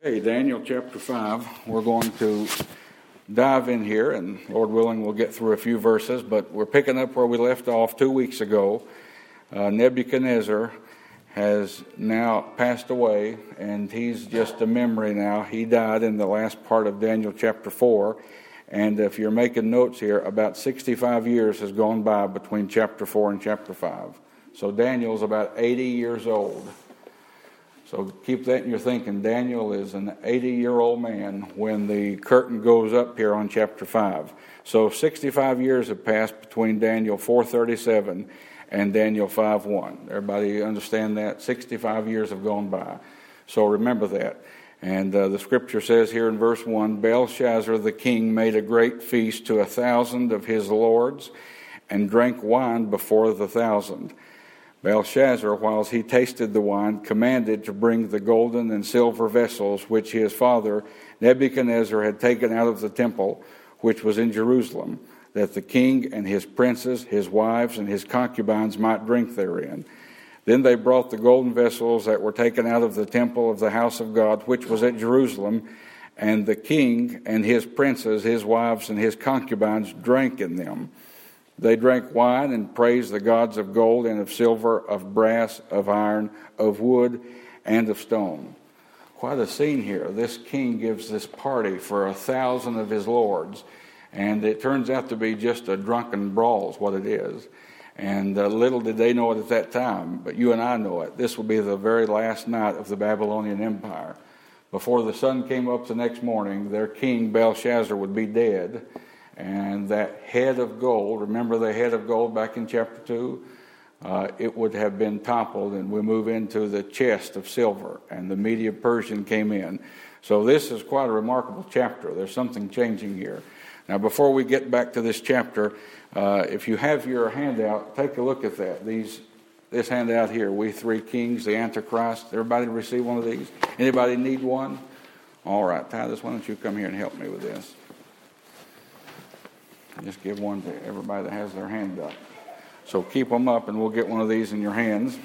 Hey, Daniel chapter 5. We're going to dive in here, and Lord willing, we'll get through a few verses, but we're picking up where we left off 2 weeks ago. Nebuchadnezzar has now passed away, and he's just a memory now. He died in the last part of Daniel chapter 4, and if you're making notes here, about 65 years has gone by between chapter 4 and chapter 5. So Daniel's about 80 years old. So keep that in your thinking. Daniel is an 80-year-old man when the curtain goes up here on chapter 5. So 65 years have passed between Daniel 4:37 and Daniel 5:1. Everybody understand that? 65 years have gone by. So remember that. And the scripture says here in verse 1, Belshazzar the king made a great feast to 1,000 of his lords and drank wine before the 1,000. Belshazzar, whilst he tasted the wine, commanded to bring the golden and silver vessels which his father Nebuchadnezzar had taken out of the temple, which was in Jerusalem, that the king and his princes, his wives, and his concubines might drink therein. Then they brought the golden vessels that were taken out of the temple of the house of God, which was at Jerusalem, and the king and his princes, his wives, and his concubines drank in them. They drank wine and praised the gods of gold and of silver, of brass, of iron, of wood, and of stone. Quite a scene here. This king gives this party for 1,000 of his lords, and it turns out to be just a drunken brawl is what it is. And little did they know it at that time, but you and I know it. This will be the very last night of the Babylonian Empire. Before the sun came up the next morning, their king Belshazzar would be dead. And that head of gold, remember the head of gold back in chapter 2? It would have been toppled, and we move into the chest of silver, and the Medo-Persian came in. So this is quite a remarkable chapter. There's something changing here. Now, before we get back to this chapter, if you have your handout, take a look at that. This handout here, We Three Kings, the Antichrist. Everybody receive one of these? Anybody need one? All right, Titus, why don't you come here and help me with this? Just give one to everybody that has their hand up. So keep them up, and we'll get one of these in your hands.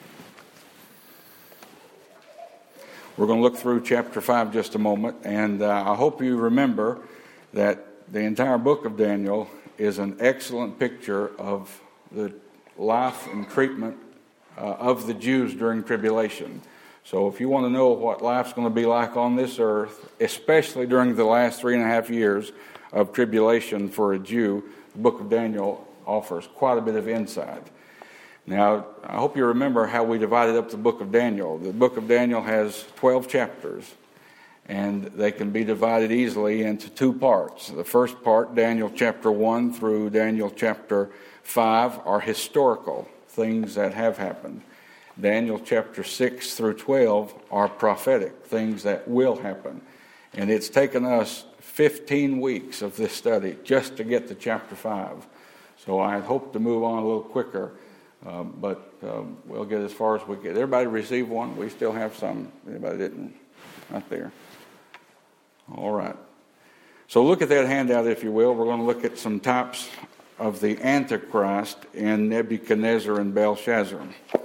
We're going to look through chapter 5 just a moment, and I hope you remember that the entire book of Daniel is an excellent picture of the life and treatment of the Jews during tribulation. So if you want to know what life's going to be like on this earth, especially during the last 3.5 years of tribulation for a Jew, the book of Daniel offers quite a bit of insight. Now, I hope you remember how we divided up the book of Daniel. The book of Daniel has 12 chapters, and they can be divided easily into 2 parts. The first part, Daniel chapter 1 through Daniel chapter 5, are historical things that have happened. Daniel chapter 6 through 12 are prophetic things that will happen. And it's taken us 15 weeks of this study just to get to chapter 5. So I had hoped to move on a little quicker, but we'll get as far as we get. Everybody received one? We still have some. Anybody didn't? Not there. All right. So look at that handout, if you will. We're going to look at some types of the Antichrist in Nebuchadnezzar and Belshazzar.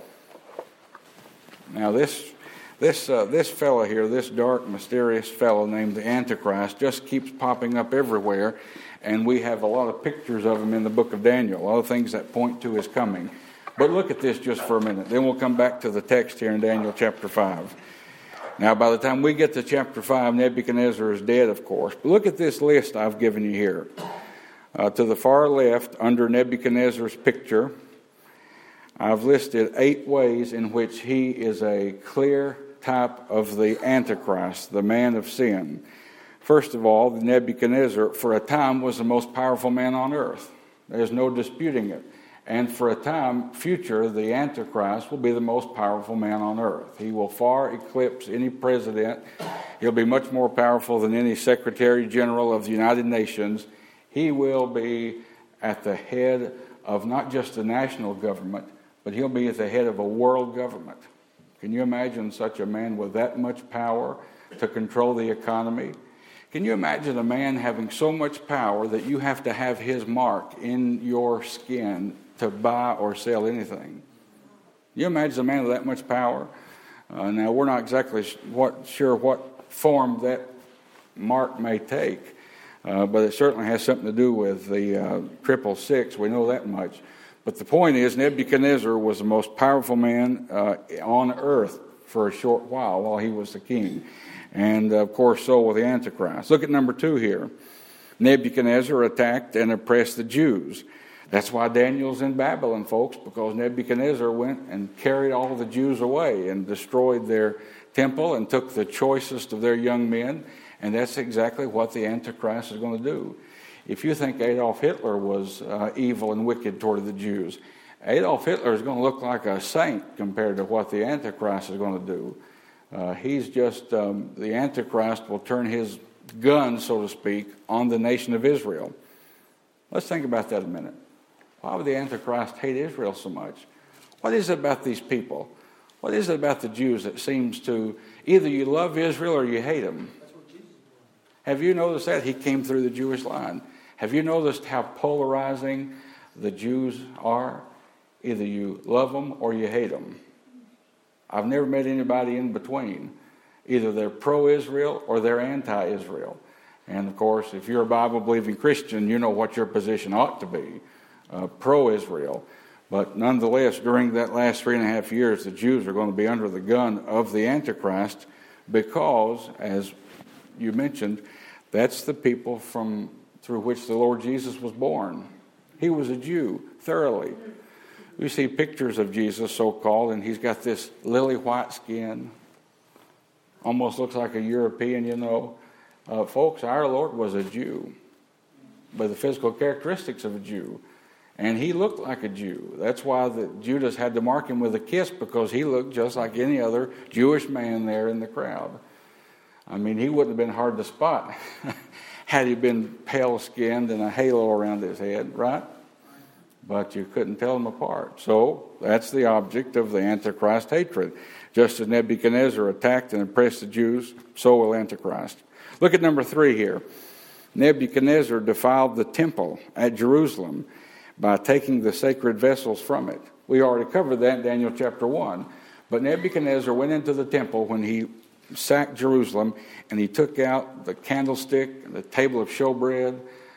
Now this fellow here, this dark, mysterious fellow named the Antichrist, just keeps popping up everywhere, and we have a lot of pictures of him in the book of Daniel, a lot of things that point to his coming. But look at this just for a minute. Then we'll come back to the text here in Daniel chapter 5. Now, by the time we get to chapter 5, Nebuchadnezzar is dead, of course. But look at this list I've given you here. To the far left, under Nebuchadnezzar's picture, I've listed 8 ways in which he is a clear type of the Antichrist, the man of sin. First of all, Nebuchadnezzar, for a time, was the most powerful man on earth. There's no disputing it. And for a time future, the Antichrist will be the most powerful man on earth. He will far eclipse any president. He'll be much more powerful than any Secretary General of the United Nations. He will be at the head of not just the national government, but he'll be at the head of a world government. Can you imagine such a man with that much power to control the economy? Can you imagine a man having so much power that you have to have his mark in your skin to buy or sell anything? Can you imagine a man with that much power? Now, we're not exactly sure what form that mark may take. But it certainly has something to do with the 666. We know that much. But the point is, Nebuchadnezzar was the most powerful man on earth for a short while he was the king. And, of course, so will the Antichrist. Look at number 2 here. Nebuchadnezzar attacked and oppressed the Jews. That's why Daniel's in Babylon, folks, because Nebuchadnezzar went and carried all the Jews away and destroyed their temple and took the choicest of their young men. And that's exactly what the Antichrist is going to do. If you think Adolf Hitler was evil and wicked toward the Jews, Adolf Hitler is going to look like a saint compared to what the Antichrist is going to do. He's just, the Antichrist will turn his gun, so to speak, on the nation of Israel. Let's think about that a minute. Why would the Antichrist hate Israel so much? What is it about these people? What is it about the Jews that seems to, either you love Israel or you hate them? Have you noticed that? He came through the Jewish line. Have you noticed how polarizing the Jews are? Either you love them or you hate them. I've never met anybody in between. Either they're pro-Israel or they're anti-Israel. And, of course, if you're a Bible-believing Christian, you know what your position ought to be, pro-Israel. But nonetheless, during that last 3.5 years, the Jews are going to be under the gun of the Antichrist because, as you mentioned, that's the people through which the Lord Jesus was born. He was a Jew, thoroughly. We see pictures of Jesus, so-called, and he's got this lily-white skin. Almost looks like a European, you know. Folks, our Lord was a Jew, by the physical characteristics of a Jew. And he looked like a Jew. That's why Judas had to mark him with a kiss, because he looked just like any other Jewish man there in the crowd. I mean, he wouldn't have been hard to spot had he been pale-skinned and a halo around his head, right? But you couldn't tell them apart. So that's the object of the Antichrist hatred. Just as Nebuchadnezzar attacked and oppressed the Jews, so will Antichrist. Look at number 3 here. Nebuchadnezzar defiled the temple at Jerusalem by taking the sacred vessels from it. We already covered that in Daniel chapter 1. But Nebuchadnezzar went into the temple when he sacked Jerusalem, and he took out the candlestick, the table of showbread,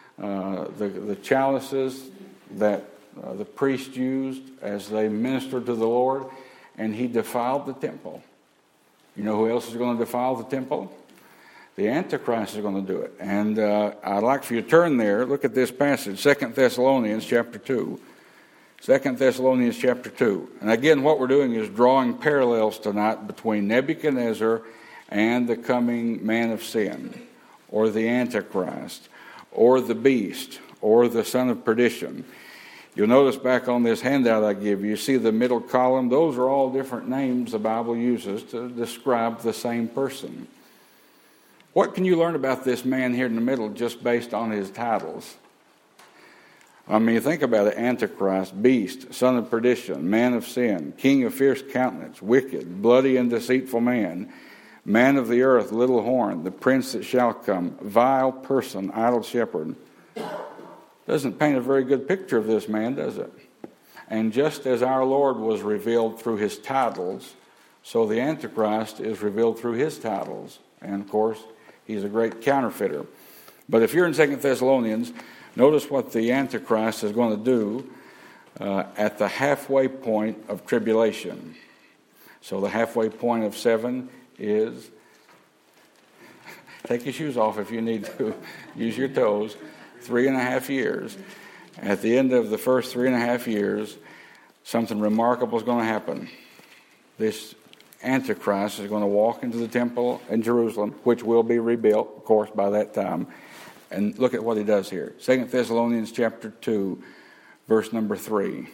the chalices that the priests used as they ministered to the Lord, and he defiled the temple. You know who else is going to defile the temple? The Antichrist is going to do it. And I'd like for you to turn there. Look at this passage, 2 Thessalonians chapter 2. 2 Thessalonians chapter 2. And again, what we're doing is drawing parallels tonight between Nebuchadnezzar and the coming man of sin, or the Antichrist, or the beast, or the son of perdition. You'll notice back on this handout I give you, see the middle column? Those are all different names the Bible uses to describe the same person. What can you learn about this man here in the middle just based on his titles? I mean, think about it. Antichrist, beast, son of perdition, man of sin, king of fierce countenance, wicked, bloody and deceitful man, man of the earth, little horn, the prince that shall come, vile person, idle shepherd. Doesn't paint a very good picture of this man, does it? And just as our Lord was revealed through his titles, so the Antichrist is revealed through his titles. And, of course, he's a great counterfeiter. But if you're in 2 Thessalonians, notice what the Antichrist is going to do at the halfway point of tribulation. So the halfway point of 7 is, take your shoes off if you need to, use your toes, 3.5 years. At the end of the first 3.5 years, something remarkable is going to happen. This Antichrist is going to walk into the temple in Jerusalem, which will be rebuilt, of course, by that time. And look at what he does here. 2 Thessalonians chapter 2, verse number 3.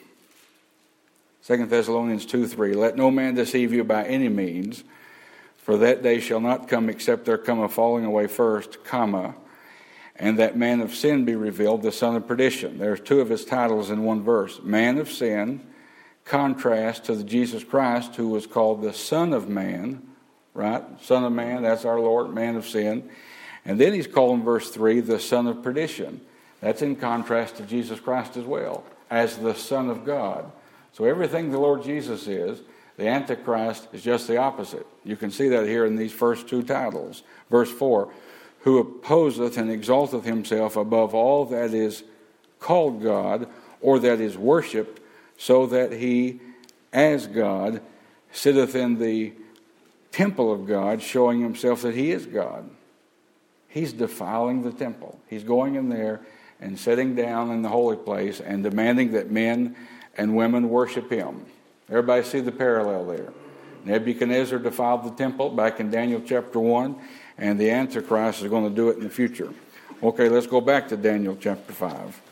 2 Thessalonians 2:3. Let no man deceive you by any means, for that day shall not come except there come a falling away first, comma, and that man of sin be revealed, the son of perdition. There's 2 of his titles in one verse. Man of sin, contrast to the Jesus Christ, who was called the Son of Man, right? Son of Man, that's our Lord, man of sin. And then he's called in verse 3 the son of perdition. That's in contrast to Jesus Christ as well, as the Son of God. So everything the Lord Jesus is, The Antichrist is just the opposite. You can see that here in these first two titles. Verse 4, who opposeth and exalteth himself above all that is called God, or that is worshipped, so that he, as God, sitteth in the temple of God, showing himself that he is God. He's defiling the temple. He's going in there and sitting down in the holy place and demanding that men and women worship him. Everybody see the parallel there. Nebuchadnezzar defiled the temple back in Daniel chapter 1, and the Antichrist is going to do it in the future. Okay, let's go back to Daniel chapter 5.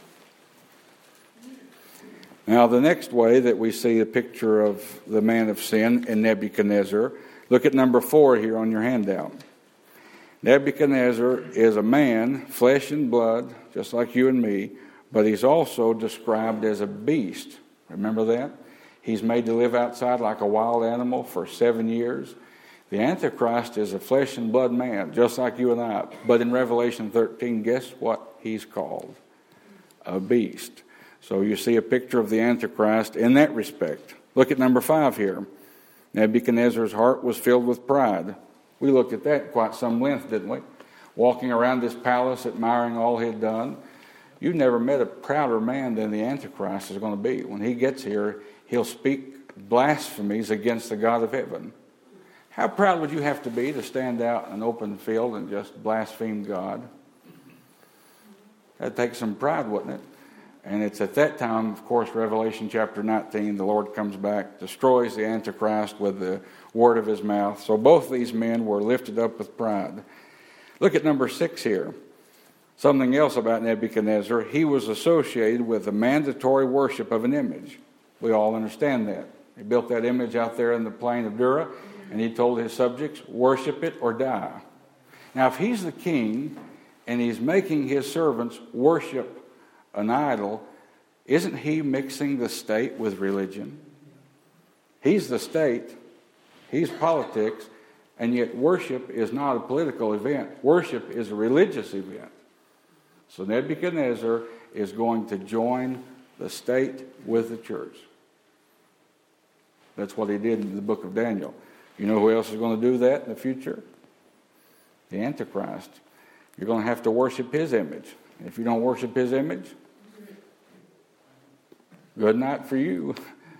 Now, the next way that we see a picture of the man of sin in Nebuchadnezzar, look at number 4 here on your handout. Nebuchadnezzar is a man, flesh and blood, just like you and me, but he's also described as a beast. Remember that? He's made to live outside like a wild animal for 7 years. The Antichrist is a flesh and blood man, just like you and I. But in Revelation 13, guess what he's called? A beast. So you see a picture of the Antichrist in that respect. Look at number 5 here. Nebuchadnezzar's heart was filled with pride. We looked at that quite some length, didn't we? Walking around this palace, admiring all he had done. You've never met a prouder man than the Antichrist is going to be. When he gets here, he'll speak blasphemies against the God of heaven. How proud would you have to be to stand out in an open field and just blaspheme God? That'd take some pride, wouldn't it? And it's at that time, of course, Revelation chapter 19, the Lord comes back, destroys the Antichrist with the word of his mouth. So both these men were lifted up with pride. Look at number 6 here. Something else about Nebuchadnezzar, he was associated with the mandatory worship of an image. We all understand that. He built that image out there in the plain of Dura, and he told his subjects, worship it or die. Now, if he's the king and he's making his servants worship an idol, isn't he mixing the state with religion? He's the state, he's politics, and yet worship is not a political event. Worship is a religious event. So Nebuchadnezzar is going to join the state with the church. That's what he did in the book of Daniel. You know who else is going to do that in the future? The Antichrist. You're going to have to worship his image. If you don't worship his image, good night for you.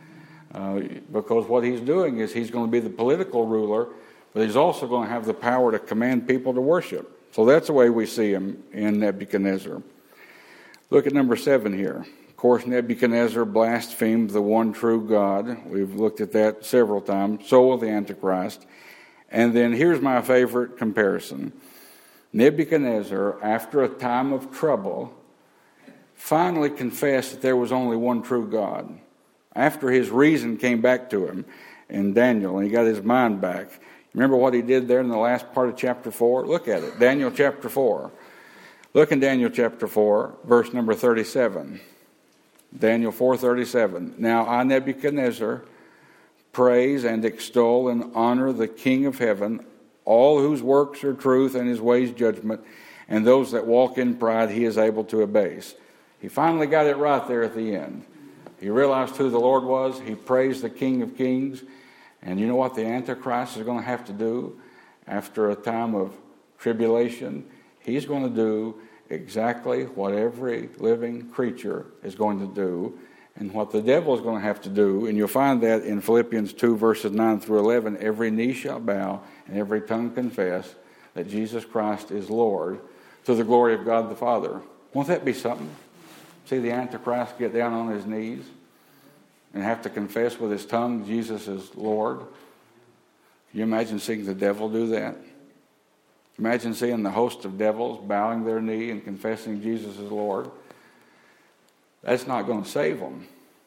Because what he's doing is he's going to be the political ruler, but he's also going to have the power to command people to worship. So that's the way we see him in Nebuchadnezzar. Look at number 7 here. Of course, Nebuchadnezzar blasphemed the one true God. We've looked at that several times. So will the Antichrist. And then here's my favorite comparison. Nebuchadnezzar, after a time of trouble, finally confessed that there was only one true God. After his reason came back to him in Daniel, and he got his mind back. Remember what he did there in the last part of chapter 4? Look at it, Daniel chapter 4. Look in Daniel chapter 4, verse number 37. Daniel 4:37. Now I, Nebuchadnezzar, praise and extol and honor the King of heaven, all whose works are truth and his ways judgment, and those that walk in pride he is able to abase. He finally got it right there at the end. He realized who the Lord was. He praised the King of kings. And you know what the Antichrist is going to have to do after a time of tribulation? He's going to do exactly what every living creature is going to do and what the devil is going to have to do. And you'll find that in Philippians 2, verses 9 through 11. Every knee shall bow and every tongue confess that Jesus Christ is Lord, to the glory of God the Father. Won't that be something? See the Antichrist get down on his knees and have to confess with his tongue Jesus is Lord. Can you imagine seeing the devil do that? Imagine seeing the host of devils bowing their knee and confessing Jesus is Lord. That's not going to save them.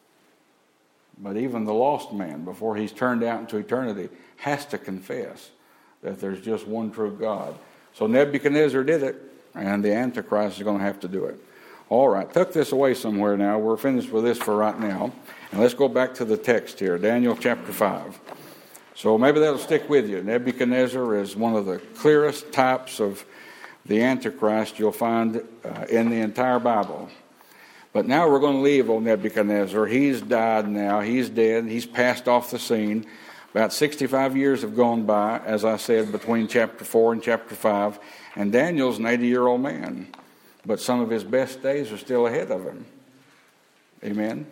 But even the lost man, before he's turned out into eternity, has to confess that there's just one true God. So Nebuchadnezzar did it, and the Antichrist is going to have to do it. All right, tuck this away somewhere now. We're finished with this for right now. And let's go back to the text here, Daniel chapter 5. So maybe that'll stick with you. Nebuchadnezzar is one of the clearest types of the Antichrist you'll find in the entire Bible. But now we're going to leave old Nebuchadnezzar. He's died now. He's dead. He's passed off the scene. About 65 years have gone by, as I said, between chapter 4 and chapter 5, and Daniel's an 80-year-old man, but some of his best days are still ahead of him. Amen?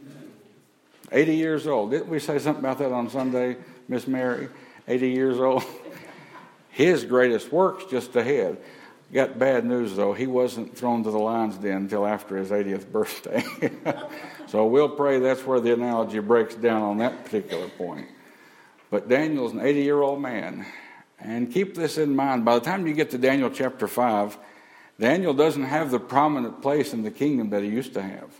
80 years old. Didn't we say something about that on Sunday, Miss Mary? 80 years old. His greatest work's just ahead. Got bad news, though. He wasn't thrown to the lion's den until after his 80th birthday. So we'll pray that's where the analogy breaks down on that particular point. But Daniel's an 80-year-old man. And keep this in mind. By the time you get to Daniel chapter 5, Daniel doesn't have the prominent place in the kingdom that he used to have.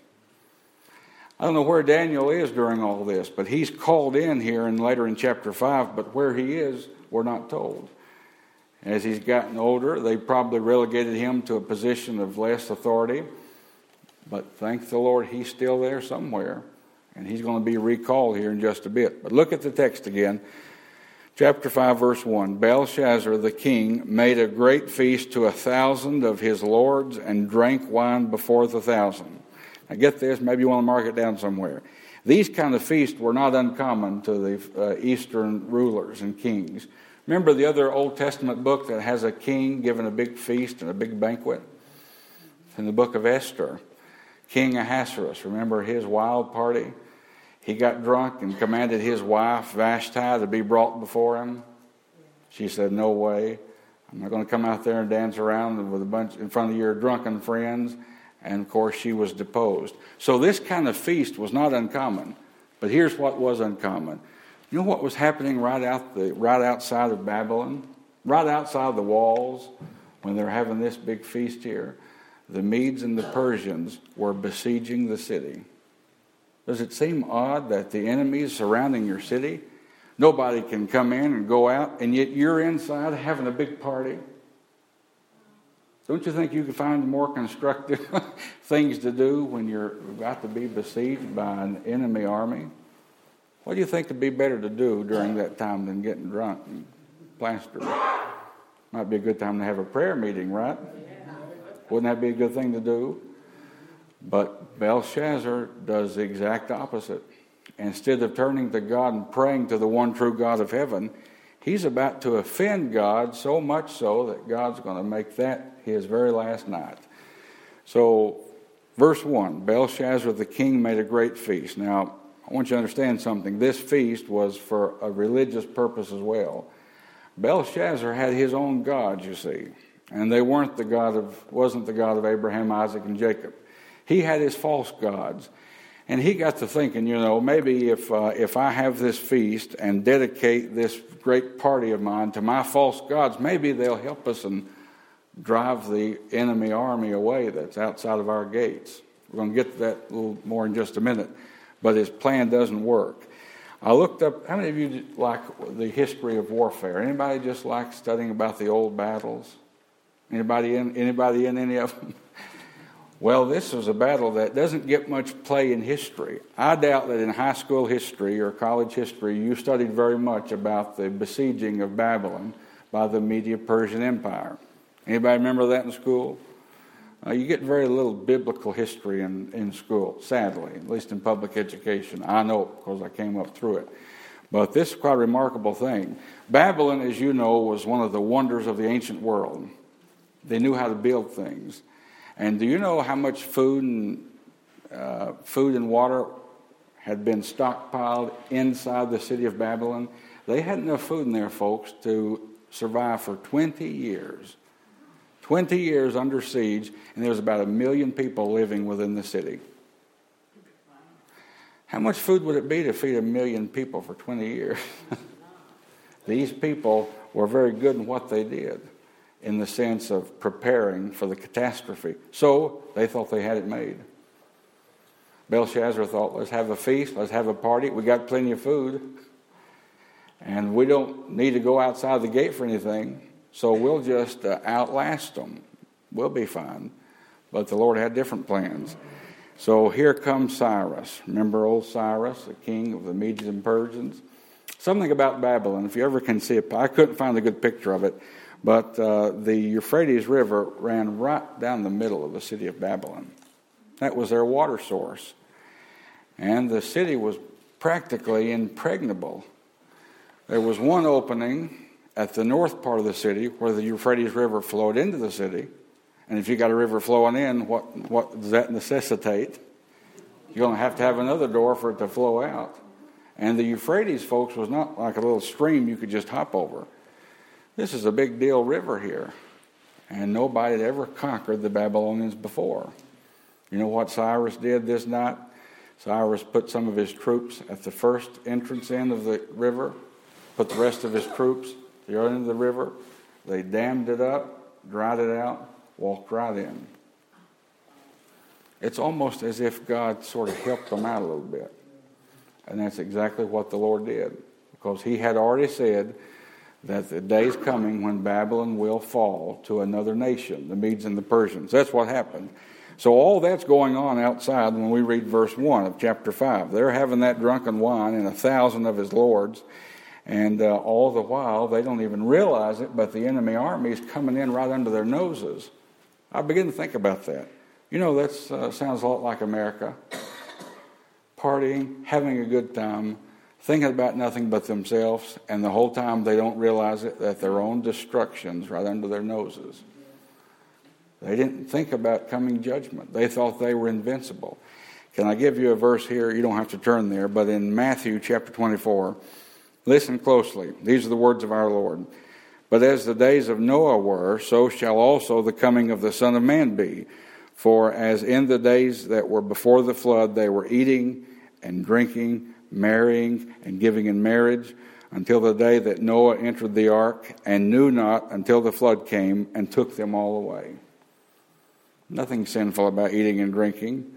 I don't know where Daniel is during all this, but he's called in here and later in chapter 5, but where he is, we're not told. As he's gotten older, they probably relegated him to a position of less authority, but thank the Lord, he's still there somewhere, and he's going to be recalled here in just a bit. But look at the text again. Chapter 5, verse 1. Belshazzar the king made a great feast to 1,000 of his lords and drank wine before the 1,000. Now get this, maybe you want to mark it down somewhere. These kind of feasts were not uncommon to the Eastern rulers and kings. Remember the other Old Testament book that has a king giving a big feast and a big banquet? In the book of Esther, King Ahasuerus, remember his wild party? He got drunk and commanded his wife, Vashti, to be brought before him. She said, no way. I'm not going to come out there and dance around with a bunch in front of your drunken friends. And, of course, she was deposed. So this kind of feast was not uncommon. But here's what was uncommon. You know what was happening right outside of Babylon? Right outside the walls when they're having this big feast here? The Medes and the Persians were besieging the city. Does it seem odd that the enemies surrounding your city, nobody can come in and go out, and yet you're inside having a big party? Don't you think you could find more constructive things to do when you're about to be besieged by an enemy army? What do you think would be better to do during that time than getting drunk and plastered? Might be a good time to have a prayer meeting, right? Wouldn't that be a good thing to do? But Belshazzar does the exact opposite. Instead of turning to God and praying to the one true God of heaven, he's about to offend God, so much so that God's going to make that his very last night. So, verse 1, Belshazzar the king made a great feast. Now, I want you to understand something. This feast was for a religious purpose as well. Belshazzar had his own gods, you see. And they wasn't the God of Abraham, Isaac, and Jacob. He had his false gods. And he got to thinking, maybe if I have this feast and dedicate this great party of mine to my false gods, maybe they'll help us and drive the enemy army away that's outside of our gates. We're going to get to that a little more in just a minute. But his plan doesn't work. I looked up, how many of you like the history of warfare? Anybody just like studying about the old battles? Anybody in any of them? Well, this was a battle that doesn't get much play in history. I doubt that in high school history or college history you studied very much about the besieging of Babylon by the Medo-Persian Empire. Anybody remember that in school? You get very little biblical history in school, sadly, at least in public education. I know it because I came up through it. But this is quite a remarkable thing. Babylon, as you know, was one of the wonders of the ancient world. They knew how to build things. And do you know how much food and water had been stockpiled inside the city of Babylon? They had enough food in there, folks, to survive for 20 years. 20 years under siege, and there was about 1 million people living within the city. How much food would it be to feed 1 million people for 20 years? These people were very good in what they did, in the sense of preparing for the catastrophe. So they thought they had it made. Belshazzar thought, let's have a feast, let's have a party. We got plenty of food, and we don't need to go outside the gate for anything. So we'll just outlast them. We'll be fine. But the Lord had different plans. So here comes Cyrus. Remember old Cyrus, the king of the Medes and Persians? Something about Babylon, if you ever can see it. I couldn't find a good picture of it. But the Euphrates River ran right down the middle of the city of Babylon. That was their water source. And the city was practically impregnable. There was one opening at the north part of the city where the Euphrates River flowed into the city. And if you got a river flowing in, what does that necessitate? You're going to have another door for it to flow out. And the Euphrates, folks, was not like a little stream you could just hop over. This is a big deal river here. And nobody had ever conquered the Babylonians before. You know what Cyrus did this night? Cyrus put some of his troops at the first entrance end of the river, put the rest of his troops at the other end of the river. They dammed it up, dried it out, walked right in. It's almost as if God sort of helped them out a little bit. And that's exactly what the Lord did. Because he had already said that the day is coming when Babylon will fall to another nation, the Medes and the Persians. That's what happened. So all that's going on outside when we read verse 1 of chapter 5. They're having that drunken wine and 1,000 of his lords. And all the while, they don't even realize it, but the enemy army is coming in right under their noses. I begin to think about that. You know, that sounds a lot like America. Partying, having a good time, thinking about nothing but themselves, and the whole time they don't realize it, that their own destruction's right under their noses. They didn't think about coming judgment. They thought they were invincible. Can I give you a verse here? You don't have to turn there, but in Matthew chapter 24, listen closely. These are the words of our Lord. But as the days of Noah were, so shall also the coming of the Son of Man be. For as in the days that were before the flood, they were eating and drinking, marrying and giving in marriage, until the day that Noah entered the ark, and knew not until the flood came and took them all away. Nothing sinful about eating and drinking.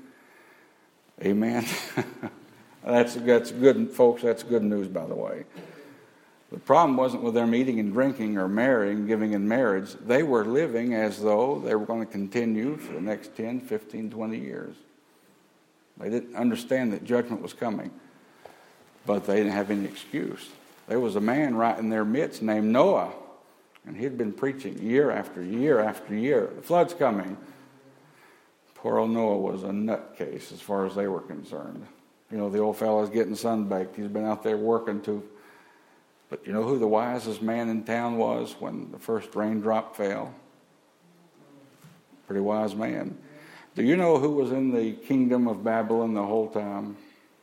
Amen. That's good, folks. That's good news, by the way. The problem wasn't with them eating and drinking or marrying, giving in marriage. They were living as though they were going to continue for the next 10, 15, 20 years. They didn't understand that judgment was coming, but they didn't have any excuse. There was a man right in their midst named Noah, and he'd been preaching year after year after year. The flood's coming. Poor old Noah was a nutcase as far as they were concerned. You know, the old fellow's getting sunbaked. He's been out there working too. But you know who the wisest man in town was when the first raindrop fell? Pretty wise man. Do you know who was in the kingdom of Babylon the whole time?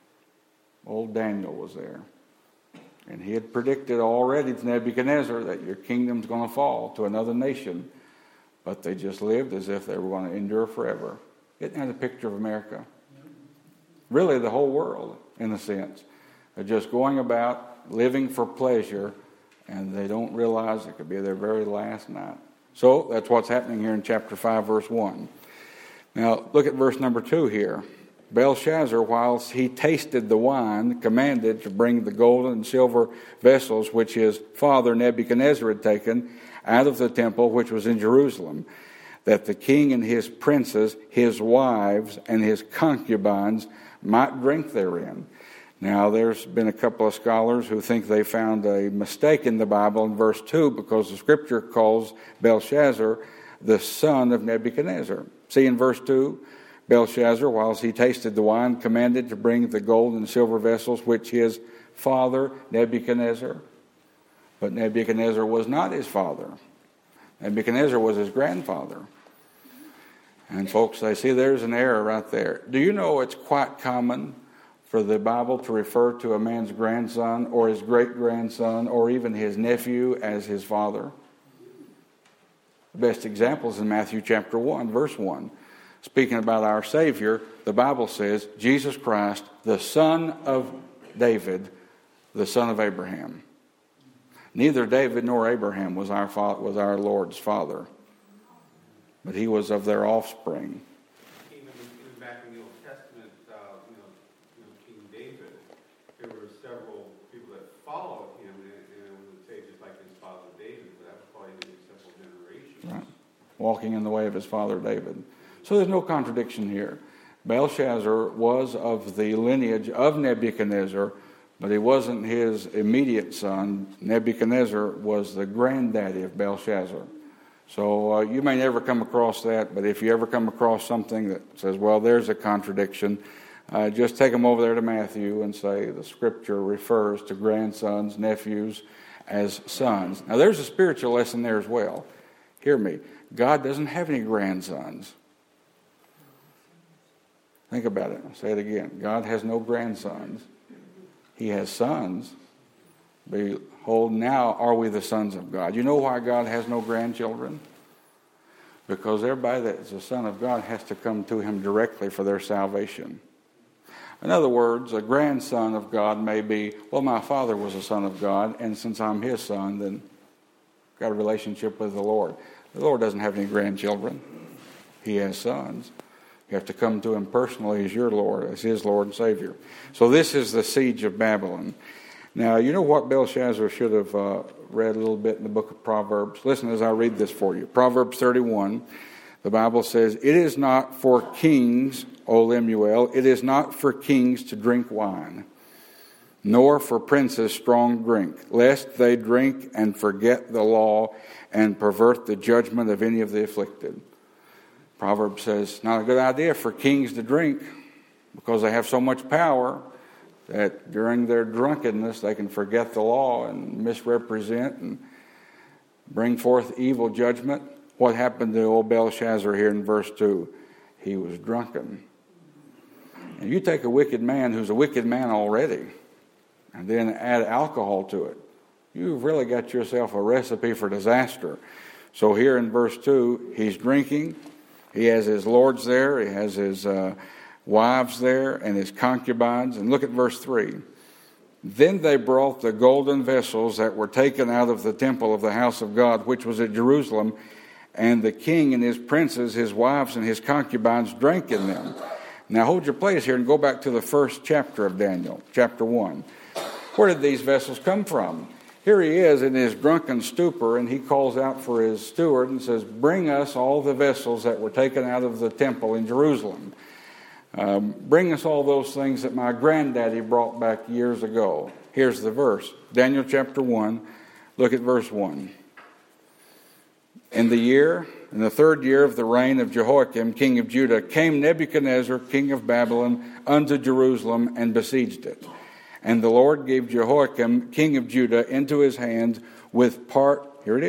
Old Daniel was there. And he had predicted already to Nebuchadnezzar that your kingdom's going to fall to another nation. But they just lived as if they were going to endure forever. Isn't that a picture of America? Really the whole world, in a sense. They're just going about living for pleasure, and they don't realize it could be their very last night. So that's what's happening here in chapter 5, verse 1. Now, look at verse number 2 here. Belshazzar, whilst he tasted the wine, commanded to bring the golden and silver vessels which his father Nebuchadnezzar had taken out of the temple which was in Jerusalem, that the king and his princes, his wives, and his concubines might drink therein. Now, there's been a couple of scholars who think they found a mistake in the Bible in verse 2 because the scripture calls Belshazzar the son of Nebuchadnezzar. See in verse 2, Belshazzar, whilst he tasted the wine, commanded to bring the gold and silver vessels which his father Nebuchadnezzar. But Nebuchadnezzar was not his father. Nebuchadnezzar was his grandfather. And folks, they see there's an error right there. Do you know it's quite common for the Bible to refer to a man's grandson or his great-grandson or even his nephew as his father? The best example is in Matthew chapter 1, verse 1. Speaking about our Savior, the Bible says, Jesus Christ, the son of David, the son of Abraham. Neither David nor Abraham was our Lord's father, but he was of their offspring. Even back in the Old Testament, King David, there were several people that followed him, and would say just like his father David, but that was probably in several generations. Right. Walking in the way of his father David. So there's no contradiction here. Belshazzar was of the lineage of Nebuchadnezzar, but he wasn't his immediate son. Nebuchadnezzar was the granddaddy of Belshazzar. So you may never come across that, but if you ever come across something that says, well, there's a contradiction, just take them over there to Matthew and say the Scripture refers to grandsons, nephews as sons. Now there's a spiritual lesson there as well. Hear me. God doesn't have any grandsons. Think about it. I'll say it again. God has no grandsons. He has sons. Behold, now are we the sons of God. You know why God has no grandchildren? Because everybody that's a son of God has to come to him directly for their salvation. In other words, a grandson of God may be, well, my father was a son of God, and since I'm his son, then I've got a relationship with the Lord. The Lord doesn't have any grandchildren. He has sons. You have to come to him personally as your Lord, as his Lord and Savior. So this is the siege of Babylon. Now, you know what Belshazzar should have read a little bit in the book of Proverbs? Listen as I read this for you. Proverbs 31, the Bible says, "It is not for kings, O Lemuel, it is not for kings to drink wine, nor for princes strong drink, lest they drink and forget the law and pervert the judgment of any of the afflicted." Proverbs says it's not a good idea for kings to drink because they have so much power that during their drunkenness they can forget the law and misrepresent and bring forth evil judgment. What happened to old Belshazzar here in verse 2? He was drunken. And you take a wicked man who's a wicked man already and then add alcohol to it, you've really got yourself a recipe for disaster. So here in verse 2, he's drinking. He has his lords there. He has his wives there and his concubines. And look at verse 3. "Then they brought the golden vessels that were taken out of the temple of the house of God, which was at Jerusalem, and the king and his princes, his wives, and his concubines drank in them." Now hold your place here and go back to the first chapter of Daniel, chapter 1. Where did these vessels come from? Here he is in his drunken stupor, and he calls out for his steward and says, "Bring us all the vessels that were taken out of the temple in Jerusalem. Bring us all those things that my granddaddy brought back years ago." Here's the verse. Daniel chapter 1, look at verse 1. In the third year of the reign of Jehoiakim, king of Judah, came Nebuchadnezzar, king of Babylon, unto Jerusalem and besieged it. And the Lord gave Jehoiakim, king of Judah, into his hand with part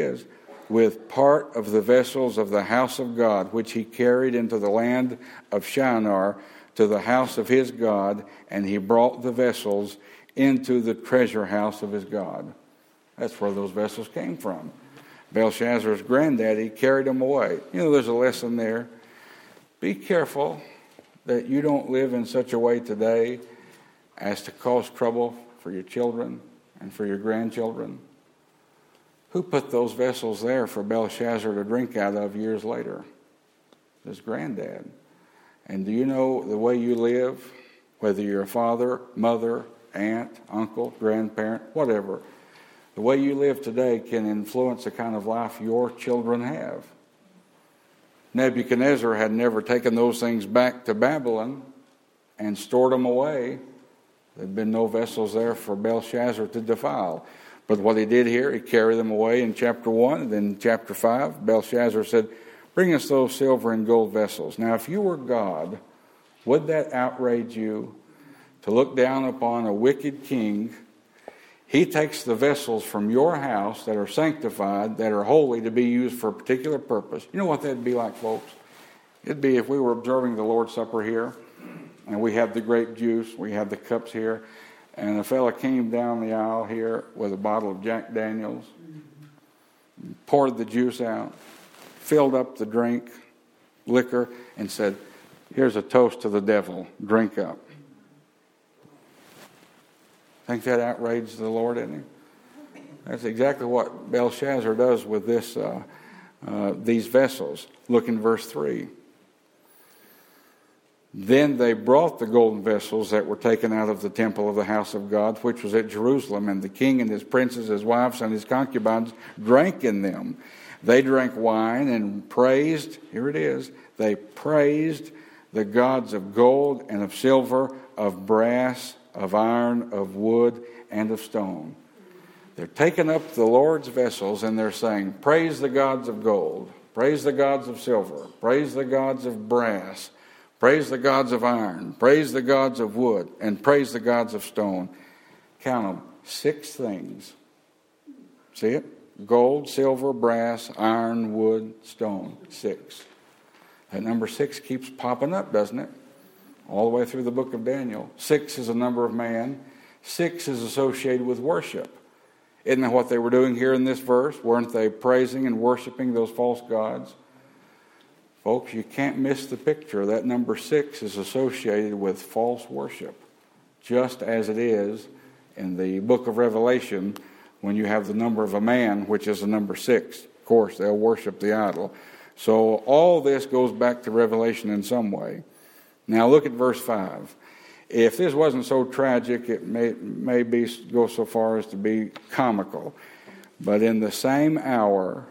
of the vessels of the house of God, which he carried into the land of Shinar to the house of his God, and he brought the vessels into the treasure house of his God. That's where those vessels came from. Belshazzar's granddaddy carried them away. You know, there's a lesson there. Be careful that you don't live in such a way today as to cause trouble for your children and for your grandchildren. Who put those vessels there for Belshazzar to drink out of years later? His granddad. And do you know the way you live, whether you're a father, mother, aunt, uncle, grandparent, whatever, the way you live today can influence the kind of life your children have. Nebuchadnezzar had never taken those things back to Babylon and stored them away. There'd been no vessels there for Belshazzar to defile. But what he did here, he carried them away in chapter 1. And then in chapter 5, Belshazzar said, "Bring us those silver and gold vessels." Now, if you were God, would that outrage you to look down upon a wicked king? He takes the vessels from your house that are sanctified, that are holy, to be used for a particular purpose. You know what that'd be like, folks? It'd be if we were observing the Lord's Supper here, and we have the grape juice, we have the cups here, and a fella came down the aisle here with a bottle of Jack Daniels, poured the juice out, filled up the liquor, and said, "Here's a toast to the devil, drink up." Think that outraged the Lord, didn't he? That's exactly what Belshazzar does with these vessels. Look in verse 3. "Then they brought the golden vessels that were taken out of the temple of the house of God, which was at Jerusalem, and the king and his princes, his wives, and his concubines drank in them. They drank wine and praised," here it is, "they praised the gods of gold and of silver, of brass, of iron, of wood, and of stone." They're taking up the Lord's vessels and they're saying, "Praise the gods of gold, praise the gods of silver, praise the gods of brass, Praise the gods of iron. Praise the gods of wood. And praise the gods of stone. Count them. 6 things. See it? Gold, silver, brass, iron, wood, stone. 6. That number 6 keeps popping up, doesn't it? All the way through the book of Daniel. 6 is a number of man. 6 is associated with worship. Isn't that what they were doing here in this verse? Weren't they praising and worshiping those false gods? Folks, you can't miss the picture. That number 6 is associated with false worship, just as it is in the book of Revelation when you have the number of a man, which is the number 6. Of course, they'll worship the idol. So all this goes back to Revelation in some way. Now look at verse 5. If this wasn't so tragic, it may go so far as to be comical. But in the same hour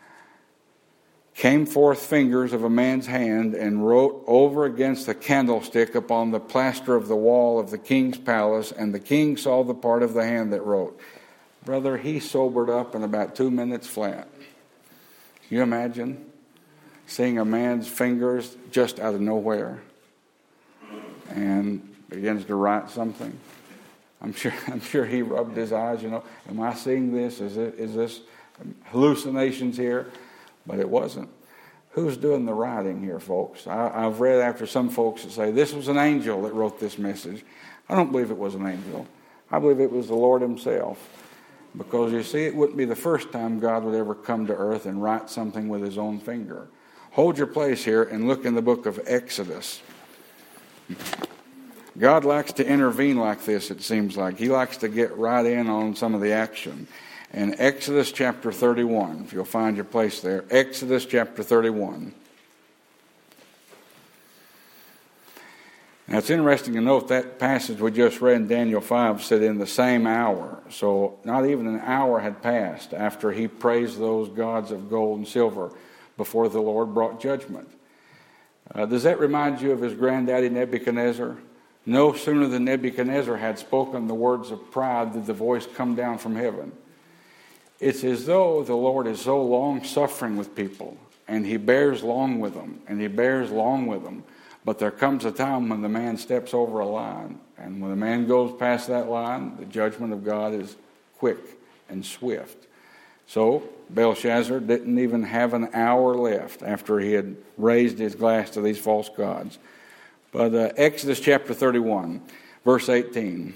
came forth fingers of a man's hand and wrote over against the candlestick upon the plaster of the wall of the king's palace, and the king saw the part of the hand that wrote. Brother, he sobered up in about 2 minutes flat. Can you imagine seeing a man's fingers just out of nowhere and begins to write something? I'm sure he rubbed his eyes, am I seeing this? Is this hallucinations here? But it wasn't. Who's doing the writing here, folks? I've read after some folks that say this was an angel that wrote this message. I don't believe it was an angel. I believe it was the Lord himself. Because you see, it wouldn't be the first time God would ever come to earth and write something with his own finger. Hold your place here and look in the book of Exodus. God likes to intervene like this, it seems like. He likes to get right in on some of the action. In Exodus chapter 31, if you'll find your place there, Exodus chapter 31. Now it's interesting to note that passage we just read in Daniel 5 said in the same hour. So not even an hour had passed after he praised those gods of gold and silver before the Lord brought judgment. Does that remind you of his granddaddy Nebuchadnezzar? No sooner than Nebuchadnezzar had spoken the words of pride did the voice come down from heaven. It's as though the Lord is so long-suffering with people, and he bears long with them, and he bears long with them. But there comes a time when the man steps over a line, and when the man goes past that line, the judgment of God is quick and swift. So Belshazzar didn't even have an hour left after he had raised his glass to these false gods. But Exodus chapter 31, verse 18.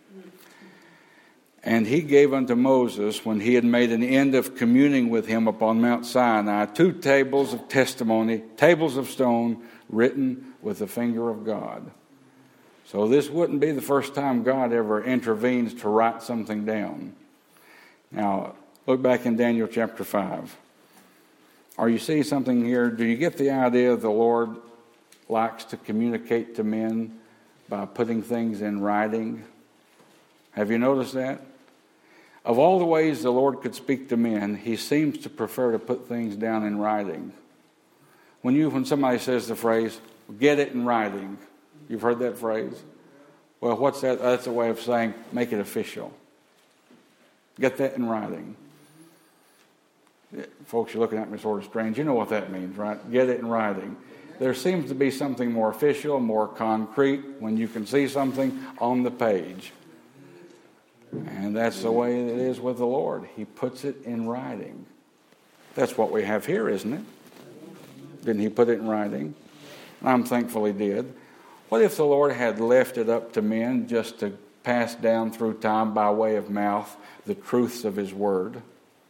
And he gave unto Moses, when he had made an end of communing with him upon Mount Sinai, 2 tables of testimony, tables of stone, written with the finger of God. So this wouldn't be the first time God ever intervenes to write something down. Now, look back in Daniel chapter 5. Are you seeing something here? Do you get the idea the Lord likes to communicate to men by putting things in writing? Have you noticed that? Of all the ways the Lord could speak to men, he seems to prefer to put things down in writing. When somebody says the phrase, get it in writing, you've heard that phrase? Well, what's that? That's a way of saying, make it official. Get that in writing. Folks, you're looking at me sort of strange. You know what that means, right? Get it in writing. There seems to be something more official, more concrete when you can see something on the page. And that's the way it is with the Lord. He puts it in writing. That's what we have here, isn't it? Didn't he put it in writing? I'm thankful he did. What if the Lord had left it up to men just to pass down through time by way of mouth the truths of his word?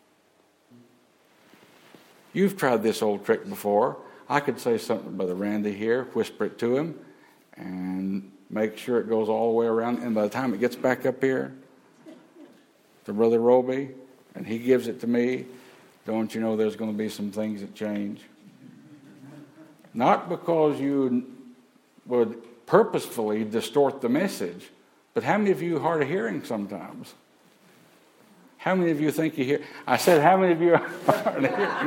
You've tried this old trick before. I could say something to Brother Randy here, whisper it to him, and make sure it goes all the way around. And by the time it gets back up here to Brother Roby, and he gives it to me, don't you know there's going to be some things that change? Not because you would purposefully distort the message, but how many of you are hard of hearing sometimes? How many of you think you hear? I said, how many of you are hard of hearing?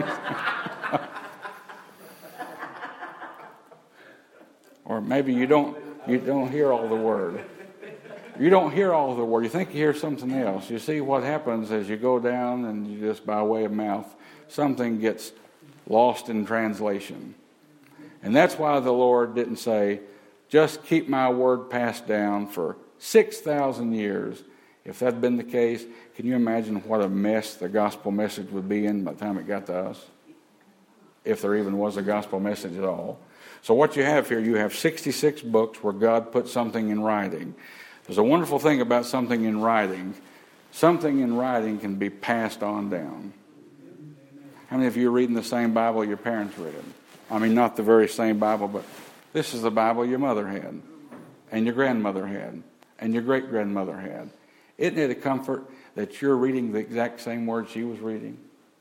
Or maybe you don't hear all the word. You don't hear all the word. You think you hear something else. You see what happens as you go down and you just by way of mouth, something gets lost in translation. And that's why the Lord didn't say, just keep my word passed down for 6,000 years. If that had been the case, can you imagine what a mess the gospel message would be in by the time it got to us? If there even was a gospel message at all. So what you have here, you have 66 books where God put something in writing. There's a wonderful thing about something in writing. Something in writing can be passed on down. How many of you are reading the same Bible your parents read? I mean, not the very same Bible, but this is the Bible your mother had, and your grandmother had, and your great-grandmother had. Isn't it a comfort that you're reading the exact same words she was reading?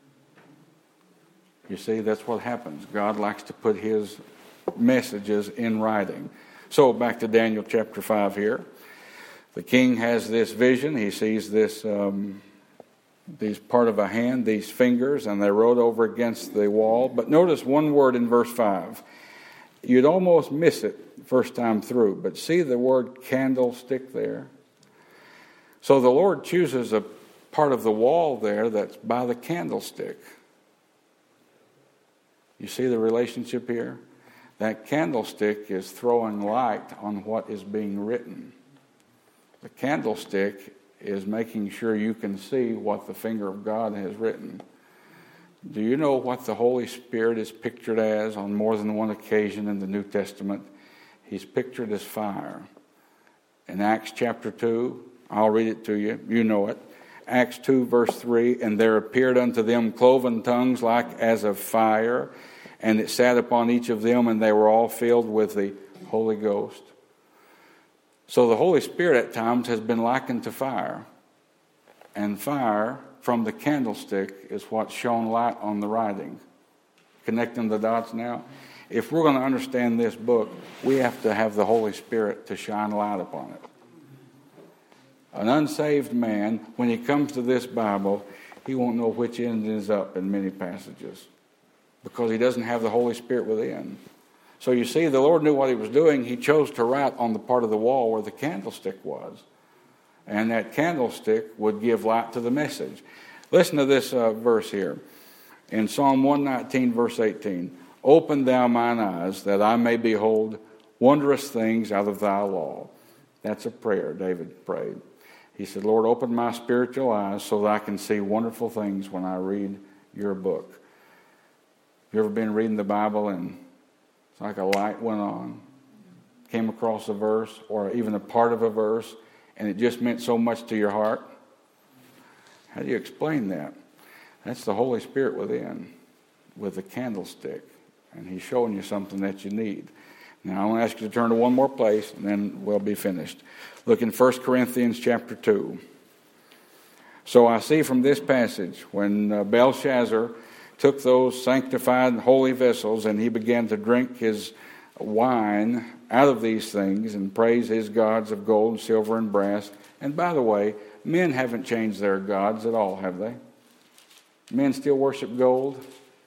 You see, that's what happens. God likes to put his messages in writing. So back to Daniel chapter 5 here. The king has this vision. He sees this part of a hand, these fingers, and they rode over against the wall. But notice one word in verse 5. You'd almost miss it first time through, but see the word candlestick there? So the Lord chooses a part of the wall there that's by the candlestick. You see the relationship here? That candlestick is throwing light on what is being written. The candlestick is making sure you can see what the finger of God has written. Do you know what the Holy Spirit is pictured as on more than one occasion in the New Testament? He's pictured as fire. In Acts chapter 2, I'll read it to you. You know it. Acts 2 verse 3, and there appeared unto them cloven tongues like as of fire, and it sat upon each of them, and they were all filled with the Holy Ghost. So the Holy Spirit at times has been likened to fire. And fire from the candlestick is what shone light on the writing. Connecting the dots now. If we're going to understand this book, we have to have the Holy Spirit to shine light upon it. An unsaved man, when he comes to this Bible, he won't know which end is up in many passages because he doesn't have the Holy Spirit within. So you see, the Lord knew what he was doing. He chose to write on the part of the wall where the candlestick was. And that candlestick would give light to the message. Listen to this verse here. In Psalm 119, verse 18. Open thou mine eyes, that I may behold wondrous things out of thy law. That's a prayer David prayed. He said, Lord, open my spiritual eyes so that I can see wonderful things when I read your book. You ever been reading the Bible and it's like a light went on, came across a verse or even a part of a verse, and it just meant so much to your heart? How do you explain that? That's the Holy Spirit within, with the candlestick, and he's showing you something that you need. Now, I want to ask you to turn to one more place, and then we'll be finished. Look in 1 Corinthians chapter 2. So I see from this passage, when Belshazzar took those sanctified holy vessels and he began to drink his wine out of these things and praise his gods of gold and silver and brass. And by the way, men haven't changed their gods at all, have they? Men still worship gold.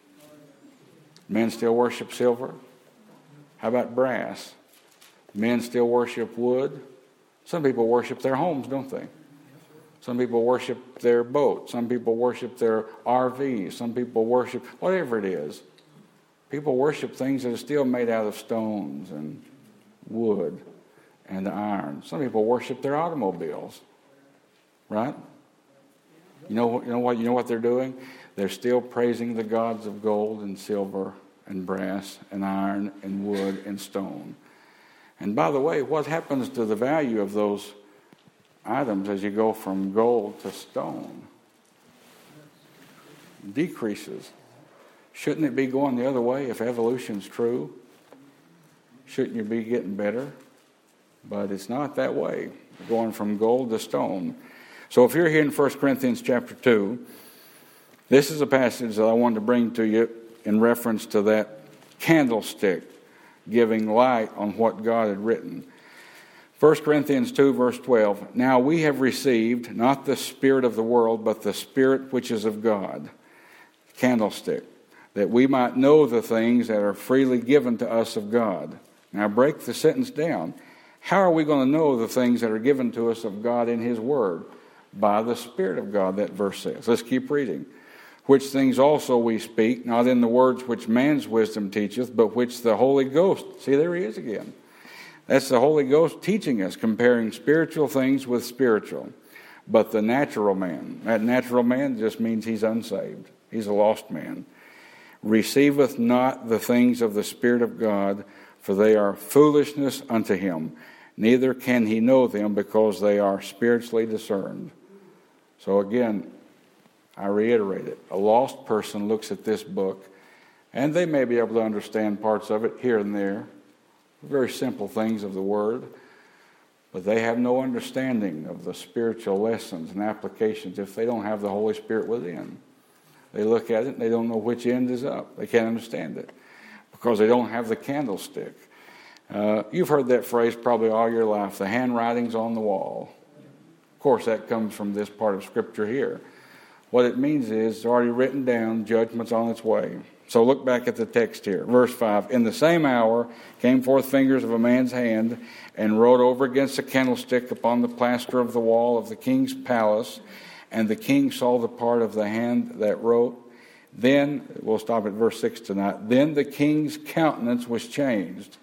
Men still worship silver. How about brass? Men still worship wood. Some people worship their homes, don't they? Some people worship their boat. Some people worship their RVs. Some people worship whatever it is. People worship things that are still made out of stones and wood and iron. Some people worship their automobiles, right? You know what they're doing? They're still praising the gods of gold and silver and brass and iron and wood and stone. And by the way, what happens to the value of those items as you go from gold to stone? Decreases. Shouldn't it be going the other way if evolution's true? Shouldn't you be getting better? But it's not that way. We're going from gold to stone. So if you're here in 1 Corinthians chapter 2, this is a passage that I wanted to bring to you in reference to that candlestick giving light on what God had written. 1 Corinthians 2 verse 12. Now we have received not the spirit of the world, but the Spirit which is of God. Candlestick. That we might know the things that are freely given to us of God. Now break the sentence down. How are we going to know the things that are given to us of God in His Word? By the Spirit of God, that verse says. Let's keep reading. which things also we speak, not in the words which man's wisdom teacheth, but which the Holy Ghost. See, there he is again. That's the Holy Ghost teaching us, comparing spiritual things with spiritual. But the natural man, that natural man just means he's unsaved. He's a lost man. Receiveth not the things of the Spirit of God, for they are foolishness unto him. Neither can he know them, because they are spiritually discerned. So again, I reiterate it. A lost person looks at this book, and they may be able to understand parts of it here and there, very simple things of the Word, but they have no understanding of the spiritual lessons and applications if they don't have the Holy Spirit within. They look at it and they don't know which end is up. They can't understand it because they don't have the candlestick. You've heard that phrase probably all your life, the handwriting's on the wall. Of course, that comes from this part of Scripture here. What it means is it's already written down, judgment's on its way. So look back at the text here. Verse 5, in the same hour came forth fingers of a man's hand, and wrote over against the candlestick upon the plaster of the wall of the king's palace. And the king saw the part of the hand that wrote. Then, we'll stop at verse 6 tonight. Then the king's countenance was changed,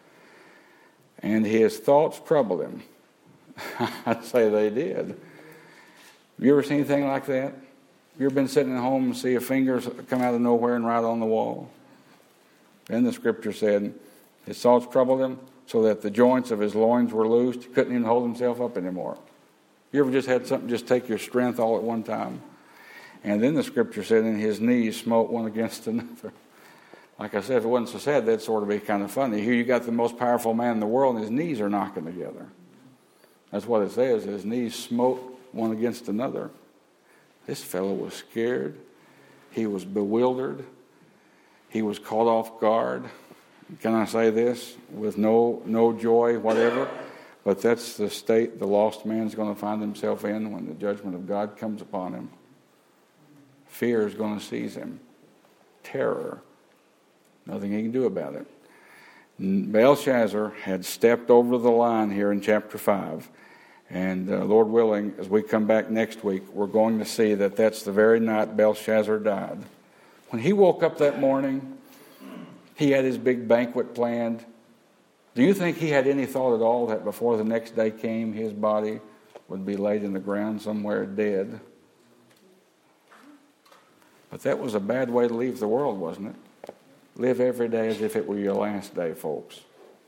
and his thoughts troubled him. I'd say they did. Have you ever seen anything like that? You ever been sitting at home and see a finger come out of nowhere and write on the wall? Then the Scripture said, his thoughts troubled him, so that the joints of his loins were loosed. He couldn't even hold himself up anymore. You ever just had something just take your strength all at one time? And then the Scripture said, and his knees smote one against another. Like I said, if it wasn't so sad, that'd sort of be kind of funny. Here you got the most powerful man in the world, and his knees are knocking together. That's what it says. His knees smote one against another. This fellow was scared. He was bewildered. He was caught off guard. Can I say this? With no joy, whatever. But that's the state the lost man's going to find himself in when the judgment of God comes upon him. Fear is going to seize him. Terror. Nothing he can do about it. Belshazzar had stepped over the line here in chapter 5. And Lord willing, as we come back next week, we're going to see that that's the very night Belshazzar died. When he woke up that morning, he had his big banquet planned. Do you think he had any thought at all that before the next day came, his body would be laid in the ground somewhere dead? But that was a bad way to leave the world, wasn't it? Live every day as if it were your last day, folks.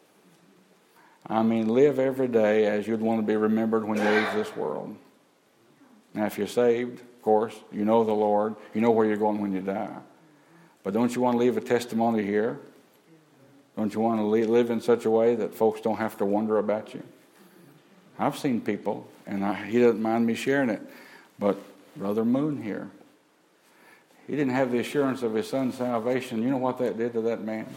I mean, live every day as you'd want to be remembered when you leave this world. Now, if you're saved, of course, you know the Lord, you know where you're going when you die. But don't you want to leave a testimony here? Don't you want to live in such a way that folks don't have to wonder about you? I've seen people, and he doesn't mind me sharing it, but Brother Moon here, he didn't have the assurance of his son's salvation. You know what that did to that man?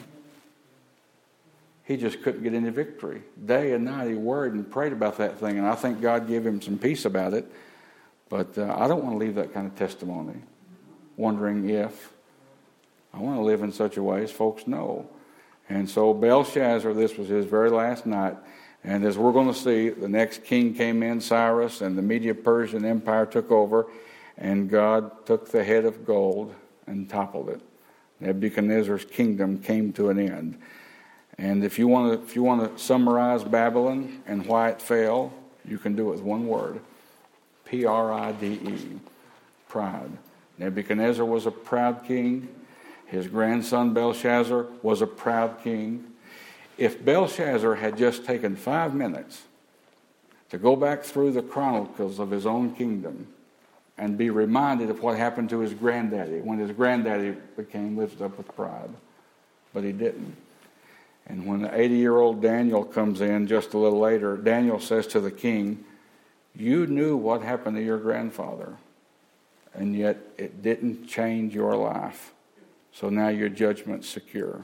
He just couldn't get any victory. Day and night he worried and prayed about that thing, and I think God gave him some peace about it. But I don't want to leave that kind of testimony, wondering if. I want to live in such a way as folks know. And so Belshazzar, this was his very last night. And as we're going to see, the next king came in, Cyrus, and the Medo-Persian Empire took over, and God took the head of gold and toppled it. Nebuchadnezzar's kingdom came to an end. And if you want to summarize Babylon and why it fell, you can do it with one word. Pride. Pride. Nebuchadnezzar was a proud king. His grandson Belshazzar was a proud king. If Belshazzar had just taken 5 minutes to go back through the chronicles of his own kingdom and be reminded of what happened to his granddaddy when his granddaddy became lifted up with pride. But he didn't. And when the 80-year-old Daniel comes in just a little later, Daniel says to the king, you knew what happened to your grandfather, and yet it didn't change your life. So now your judgment's secure.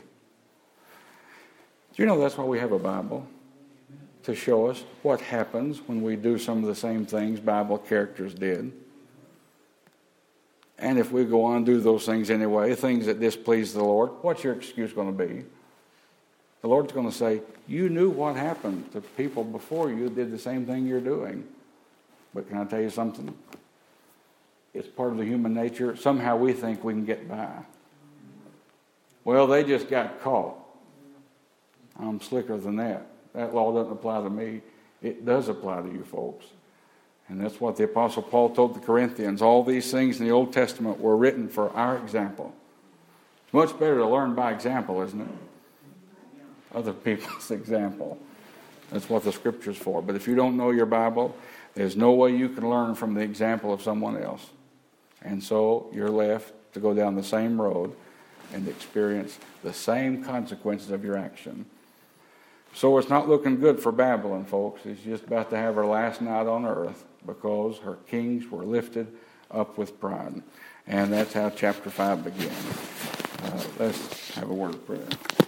Do you know that's why we have a Bible? To show us what happens when we do some of the same things Bible characters did. And if we go on and do those things anyway, things that displease the Lord, what's your excuse going to be? The Lord's going to say, you knew what happened to people before you did the same thing you're doing. But can I tell you something? It's part of the human nature. Somehow we think we can get by. Well, they just got caught. I'm slicker than that. That law doesn't apply to me. It does apply to you folks. And that's what the Apostle Paul told the Corinthians. All these things in the Old Testament were written for our example. It's much better to learn by example, isn't it? Other people's example. That's what the Scripture's for. But if you don't know your Bible, there's no way you can learn from the example of someone else. And so you're left to go down the same road and experience the same consequences of your action. So it's not looking good for Babylon, folks. She's just about to have her last night on earth because her kings were lifted up with pride. And that's how chapter 5 begins. Let's have a word of prayer.